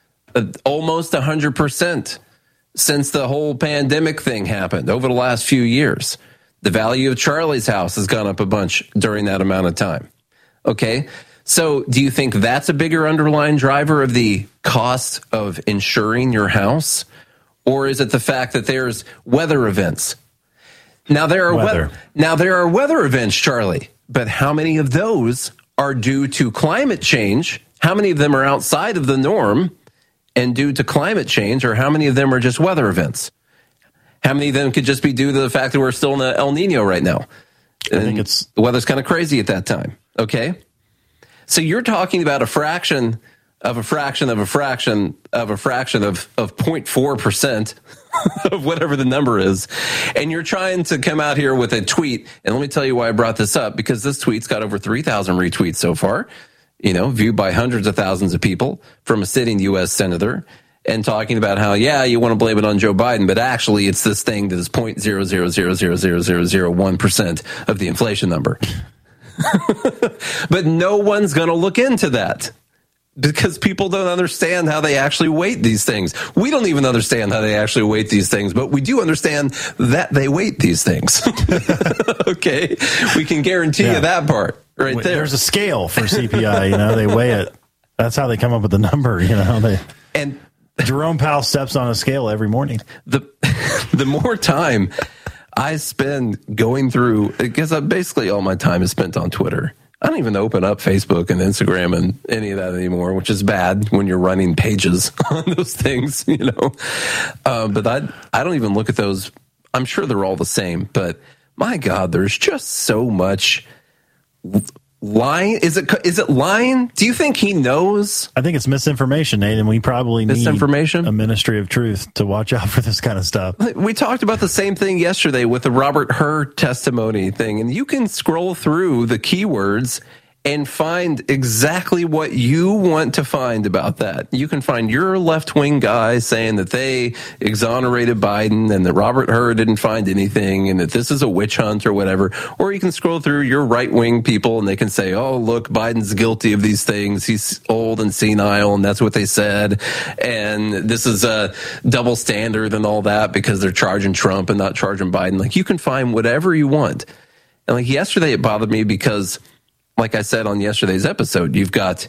almost one hundred percent since the whole pandemic thing happened over the last few years. The value of Charlie's house has gone up a bunch during that amount of time. Okay, so do you think that's a bigger underlying driver of the cost of insuring your house? Or is it the fact that there's weather events? Now there are weather. weather now there are weather events, Charlie, but how many of those are due to climate change? How many of them are outside of the norm and due to climate change, or how many of them are just weather events? How many of them could just be due to the fact that we're still in the El Nino right now? I think it's the weather's kind of crazy at that time. Okay. So you're talking about a fraction of a fraction of a fraction of a fraction of, of zero point four percent of whatever the number is. And you're trying to come out here with a tweet. And let me tell you why I brought this up, because this tweet's got over three thousand retweets so far. You know, viewed by hundreds of thousands of people from a sitting U S senator, and talking about how, yeah, you want to blame it on Joe Biden, but actually it's this thing that is zero point zero zero zero zero zero zero zero one percent of the inflation number. But no one's going to look into that because people don't understand how they actually weight these things. We don't even understand how they actually weight these things, but we do understand that they weight these things. Okay. We can guarantee yeah. you that part right there. There's a scale for C P I, you know, they weigh it. That's how they come up with the number, you know, they, and Jerome Powell steps on a scale every morning. The, the more time I spend going through, because basically all my time is spent on Twitter. I don't even open up Facebook and Instagram and any of that anymore, which is bad when you're running pages on those things, you know. Uh, but I, I don't even look at those. I'm sure they're all the same, but my God, there's just so much lying. Is it is it lying? Do you think he knows? I think it's misinformation, Nate, and we probably need misinformation? a ministry of truth to watch out for this kind of stuff. We talked about the same thing yesterday with the Robert Hur testimony thing, and you can scroll through the keywords and find exactly what you want to find about that. You can find your left-wing guy saying that they exonerated Biden and that Robert Hur didn't find anything and that this is a witch hunt or whatever. Or you can scroll through your right-wing people and they can say, oh, look, Biden's guilty of these things. He's old and senile, and that's what they said. And this is a double standard and all that because they're charging Trump and not charging Biden. Like, you can find whatever you want. And like yesterday, it bothered me because, like I said on yesterday's episode, you've got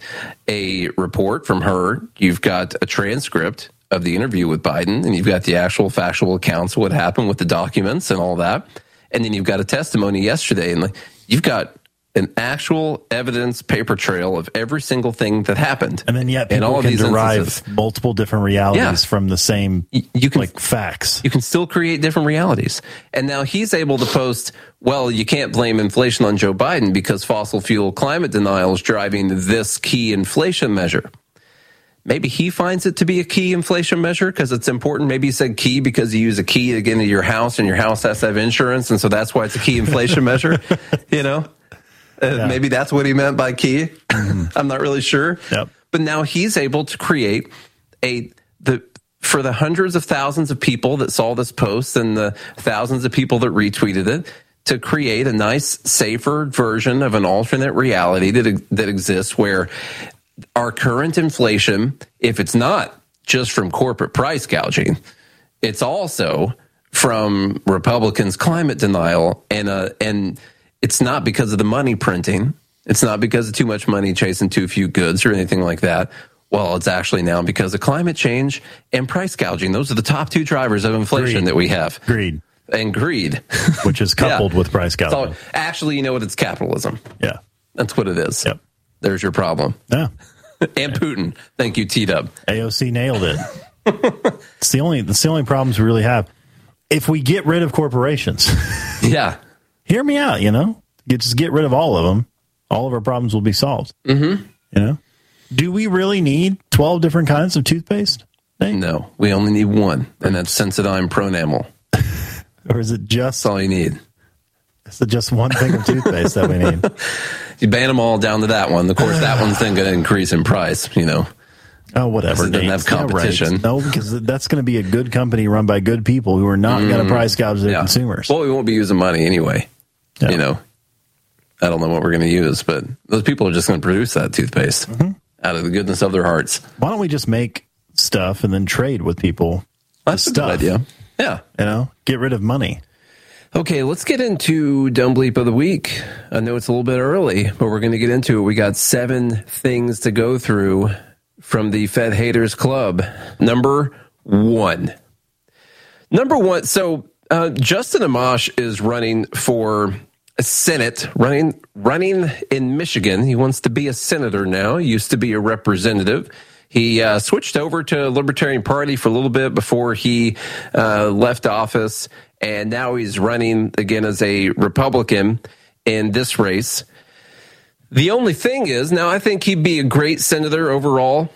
a report from her, you've got a transcript of the interview with Biden, and you've got the actual factual accounts of what happened with the documents and all that. And then you've got a testimony yesterday, and like, you've got an actual evidence paper trail of every single thing that happened. And then yet people all can derive instances. multiple different realities yeah. from the same you can, like facts. You can still create different realities. And now he's able to post, well, you can't blame inflation on Joe Biden because fossil fuel climate denial is driving this key inflation measure. Maybe he finds it to be a key inflation measure because it's important. Maybe he said key because you use a key to get into your house and your house has to have insurance. And so that's why it's a key inflation measure, you know? Uh, yeah. Maybe that's what he meant by key. Mm-hmm. I'm not really sure. Yep. But now he's able to create a the for the hundreds of thousands of people that saw this post and the thousands of people that retweeted it to create a nice, safer version of an alternate reality that that exists where our current inflation, if it's not just from corporate price gouging, it's also from Republicans' climate denial and uh, and. It's not because of the money printing. It's not because of too much money chasing too few goods or anything like that. Well, it's actually now because of climate change and price gouging. Those are the top two drivers of inflation greed. that we have. Greed. And greed. Which is coupled yeah. with price gouging. So actually, you know what? It's capitalism. Yeah. That's what it is. Yep. There's your problem. Yeah. And Putin. Thank you, T-Dub. A O C nailed it. It's the only, it's the only problems we really have. If we get rid of corporations. Yeah. Hear me out, you know? Get, just get rid of all of them. All of our problems will be solved. Mm-hmm. You know? Do we really need twelve different kinds of toothpaste? Nate? No, we only need one, and that's Sensodyne Pronamel. Or is it just... That's all you need. Is it just one thing of toothpaste that we need? You ban them all down to that one. Of course, that one's then going to increase in price, you know. Oh, whatever. It doesn't have competition. Yeah, right. No, because that's going to be a good company run by good people who are not mm, going to price gouge their yeah. consumers. Well, we won't be using money anyway. Yeah. You know, I don't know what we're going to use, but those people are just going to produce that toothpaste mm-hmm. out of the goodness of their hearts. Why don't we just make stuff and then trade with people? That's a stuff. good idea. Yeah. You know, get rid of money. Okay, let's get into Dumb Bleep of the Week. I know it's a little bit early, but we're going to get into it. We got seven things to go through from the Fed Haters Club. Number one. Number one. So uh, Justin Amash is running for Senate, running running in Michigan. He wants to be a senator now. He used to be a representative. He uh, switched over to Libertarian Party for a little bit before he uh, left office, and now he's running again as a Republican in this race. The only thing is, now I think he'd be a great senator overall.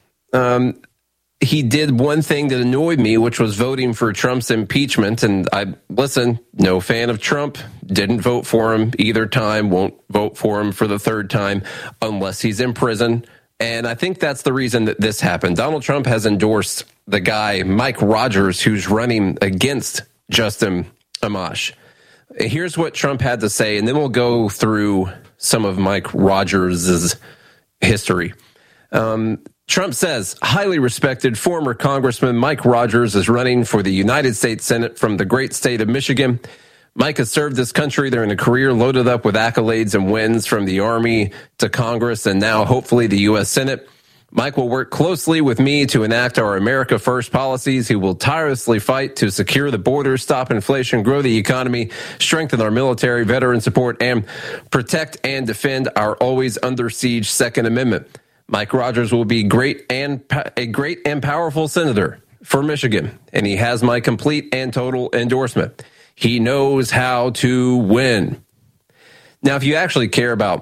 Um, he did one thing that annoyed me, which was voting for Trump's impeachment. And I, listen, no fan of Trump, didn't vote for him either time, won't vote for him for the third time unless he's in prison. And I think that's the reason that this happened. Donald Trump has endorsed the guy, Mike Rogers, who's running against Justin Amash. Here's what Trump had to say, and then we'll go through some of Mike Rogers' history. Um, Trump says, highly respected former Congressman Mike Rogers is running for the United States Senate from the great state of Michigan. Mike has served this country during a career loaded up with accolades and wins from the Army to Congress and now hopefully the U S Senate. Mike will work closely with me to enact our America First policies. He will tirelessly fight to secure the border, stop inflation, grow the economy, strengthen our military, veteran support, and protect and defend our always under siege Second Amendment. Mike Rogers will be great and a great and powerful senator for Michigan, and he has my complete and total endorsement. He knows how to win. Now, if you actually care about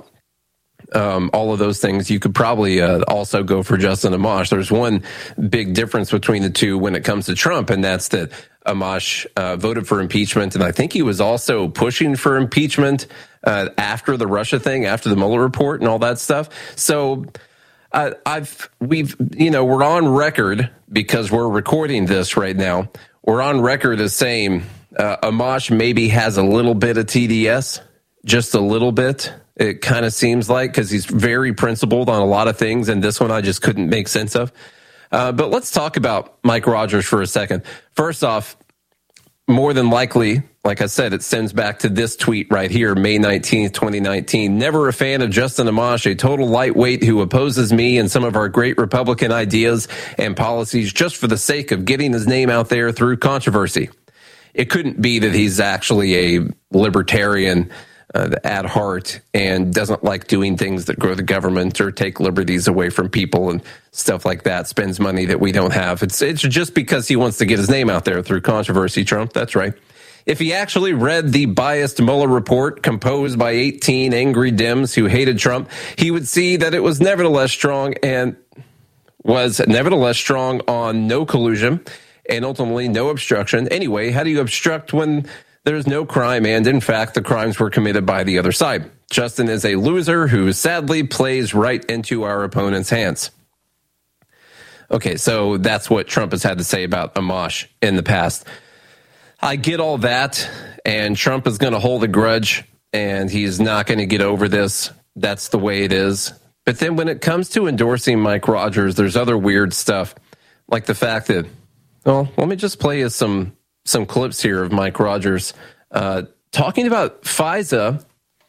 um, all of those things, you could probably uh, also go for Justin Amash. There's one big difference between the two when it comes to Trump, and that's that Amash uh, voted for impeachment, and I think he was also pushing for impeachment uh, after the Russia thing, after the Mueller report and all that stuff. So Uh, I've, we've, you know, we're on record because we're recording this right now. We're on record as saying uh, Amash maybe has a little bit of T D S, just a little bit. It kind of seems like, because he's very principled on a lot of things, and this one I just couldn't make sense of. Uh, but let's talk about Mike Rogers for a second. First off, more than likely, like I said, it stems back to this tweet right here, May nineteenth, twenty nineteen. Never a fan of Justin Amash, a total lightweight who opposes me and some of our great Republican ideas and policies just for the sake of getting his name out there through controversy. It couldn't be that he's actually a libertarian uh, at heart and doesn't like doing things that grow the government or take liberties away from people and stuff like that, spends money that we don't have. It's, it's just because he wants to get his name out there through controversy, Trump. That's right. If he actually read the biased Mueller report composed by eighteen angry Dems who hated Trump, he would see that it was nevertheless strong and was nevertheless strong on no collusion and ultimately no obstruction. Anyway, how do you obstruct when there's no crime? And in fact, the crimes were committed by the other side. Justin is a loser who sadly plays right into our opponent's hands. Okay, so that's what Trump has had to say about Amash in the past. I get all that, and Trump is going to hold a grudge, and he's not going to get over this. That's the way it is. But then when it comes to endorsing Mike Rogers, there's other weird stuff, like the fact that, well, let me just play you some, some clips here of Mike Rogers uh, talking about FISA,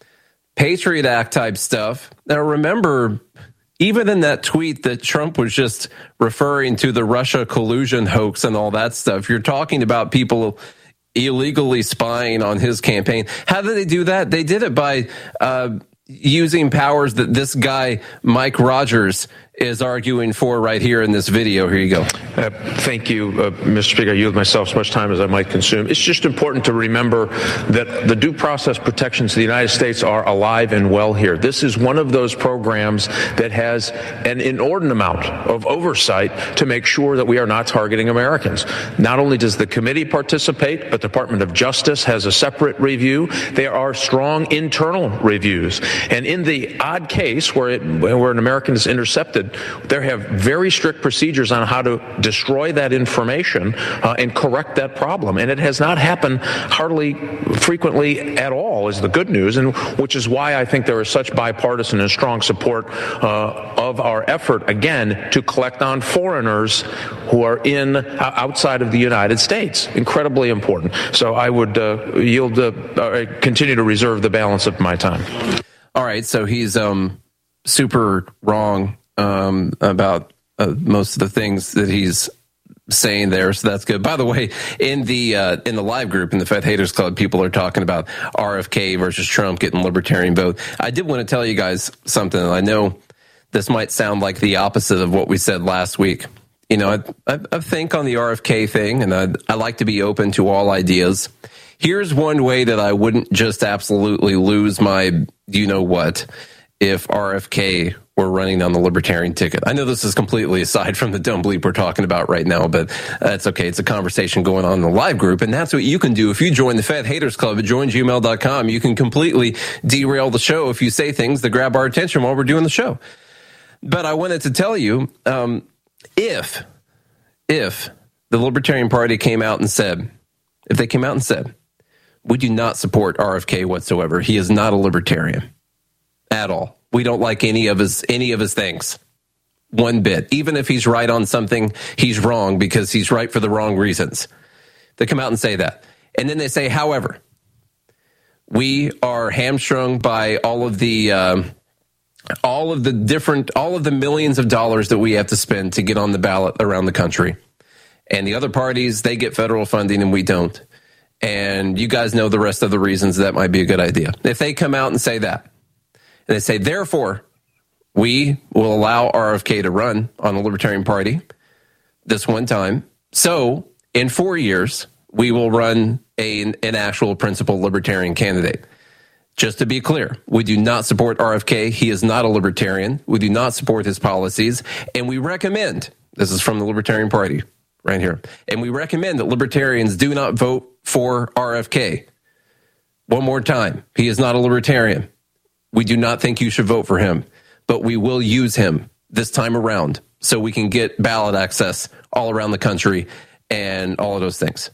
Patriot Act type stuff. Now, remember, even in that tweet that Trump was just referring to the Russia collusion hoax and all that stuff, you're talking about people illegally spying on his campaign. How did they do that? They did it by uh, using powers that this guy, Mike Rogers, is arguing for right here in this video. Here you go. Uh, thank you, uh, Mister Speaker. I yield myself as much time as I might consume. It's just important to remember that the due process protections of the United States are alive and well here. This is one of those programs that has an inordinate amount of oversight to make sure that we are not targeting Americans. Not only does the committee participate, but the Department of Justice has a separate review. There are strong internal reviews. And in the odd case where, it, where an American is intercepted, there have very strict procedures on how to destroy that information uh, and correct that problem. And it has not happened hardly frequently at all, is the good news, and which is why I think there is such bipartisan and strong support uh, of our effort, again, to collect on foreigners who are in uh, outside of the United States. Incredibly important. So I would uh, yield, uh, uh, continue to reserve the balance of my time. All right, so he's um, super wrong Um, about uh, most of the things that he's saying there, so that's good. By the way, in the uh, in the live group in the Fed Haters Club, people are talking about R F K versus Trump getting libertarian vote. I did want to tell you guys something. I know this might sound like the opposite of what we said last week. You know, I, I, I think on the R F K thing, and I, I like to be open to all ideas. Here's one way that I wouldn't just absolutely lose my you know what if R F K were running on the libertarian ticket. I know this is completely aside from the dumb bleep we're talking about right now, but that's okay. It's a conversation going on in the live group, and that's what you can do if you join the Fed Haters Club at join gmail dot com. You can completely derail the show if you say things that grab our attention while we're doing the show. But I wanted to tell you, um, if, if the Libertarian Party came out and said, if they came out and said, we do not support R F K whatsoever, he is not a libertarian, at all. We don't like any of his any of his things. One bit. Even if he's right on something, he's wrong because he's right for the wrong reasons. They come out and say that. And then they say, however, we are hamstrung by all of the um, all of the different, all of the millions of dollars that we have to spend to get on the ballot around the country. And the other parties, they get federal funding and we don't. And you guys know the rest of the reasons that might be a good idea. If they come out and say that, and they say, therefore, we will allow R F K to run on the Libertarian Party this one time. So in four years, we will run a, an actual principled libertarian candidate. Just to be clear, we do not support R F K. He is not a libertarian. We do not support his policies. And we recommend, this is from the Libertarian Party right here, and we recommend that libertarians do not vote for R F K. One more time, he is not a libertarian. We do not think you should vote for him, but we will use him this time around so we can get ballot access all around the country and all of those things.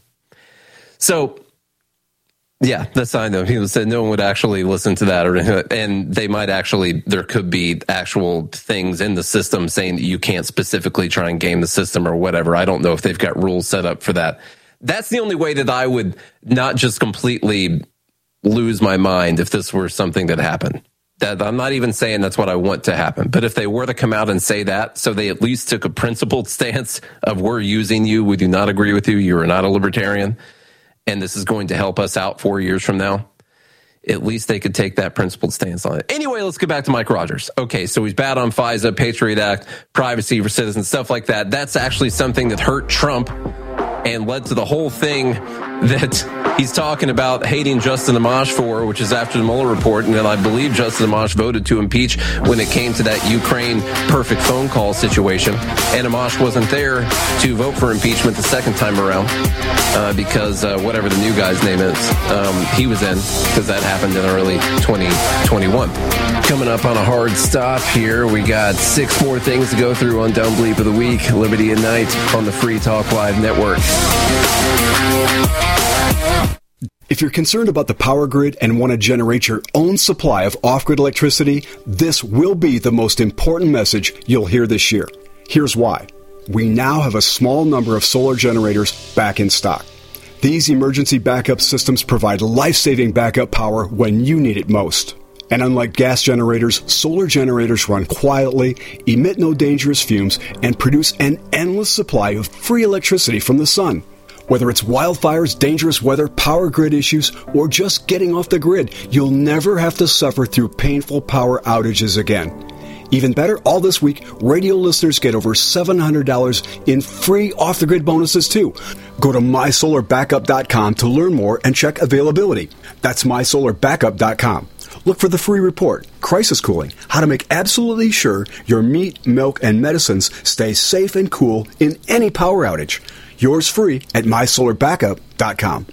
So, yeah, that's fine though. He said no one would actually listen to that, or and they might actually, there could be actual things in the system saying that you can't specifically try and game the system or whatever. I don't know if they've got rules set up for that. That's the only way that I would not just completely lose my mind if this were something that happened. That I'm not even saying that's what I want to happen, but if they were to come out and say that, so they at least took a principled stance of we're using you, we do not agree with you, you are not a libertarian, and this is going to help us out four years from now, at least they could take that principled stance on it. Anyway, let's get back to Mike Rogers. Okay, so he's bad on FISA, Patriot Act, privacy for citizens, stuff like that. That's actually something that hurt Trump and led to the whole thing that he's talking about hating Justin Amash for, which is after the Mueller report. And then I believe Justin Amash voted to impeach when it came to that Ukraine perfect phone call situation. And Amash wasn't there to vote for impeachment the second time around uh, because uh, whatever the new guy's name is, um, he was in, because that happened in early twenty twenty-one. Coming up on a hard stop here, we got six more things to go through on Dumb Bleep of the Week, Liberty at Night on the Free Talk Live Network. If you're concerned about the power grid and want to generate your own supply of off-grid electricity, this will be the most important message you'll hear this year. Here's why. We now have a small number of solar generators back in stock. These emergency backup systems provide life-saving backup power when you need it most. And unlike gas generators, solar generators run quietly, emit no dangerous fumes, and produce an endless supply of free electricity from the sun. Whether it's wildfires, dangerous weather, power grid issues, or just getting off the grid, you'll never have to suffer through painful power outages again. Even better, all this week, radio listeners get over seven hundred dollars in free off-the-grid bonuses, too. Go to my solar backup dot com to learn more and check availability. That's my solar backup dot com. Look for the free report, Crisis Cooling, how to make absolutely sure your meat, milk, and medicines stay safe and cool in any power outage. Yours free at my solar backup dot com.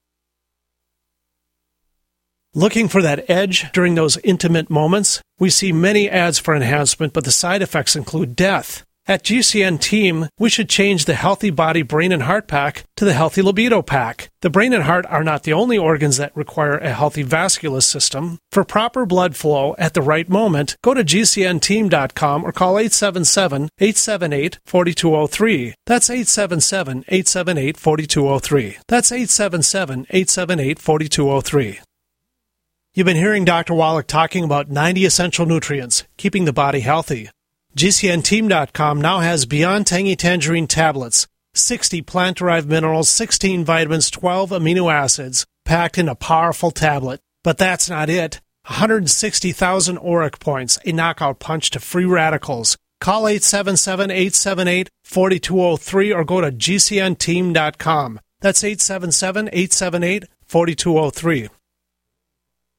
Looking for that edge during those intimate moments? We see many ads for enhancement, but the side effects include death. At G C N Team, we should change the Healthy Body, Brain, and Heart Pack to the Healthy Libido Pack. The brain and heart are not the only organs that require a healthy vascular system. For proper blood flow at the right moment, go to G C N team dot com or call eight seven seven, eight seven eight, four two zero three. That's eight seven seven, eight seven eight, four two zero three. That's eight seven seven, eight seven eight, four two zero three. You've been hearing Doctor Wallach talking about ninety essential nutrients, keeping the body healthy. G C N team dot com now has Beyond Tangy Tangerine tablets, sixty plant-derived minerals, sixteen vitamins, twelve amino acids, packed in a powerful tablet. But that's not it. one hundred sixty thousand auric points, a knockout punch to free radicals. Call eight seven seven, eight seven eight, four two zero three or go to G C N team dot com. That's eight seven seven, eight seven eight, four two zero three.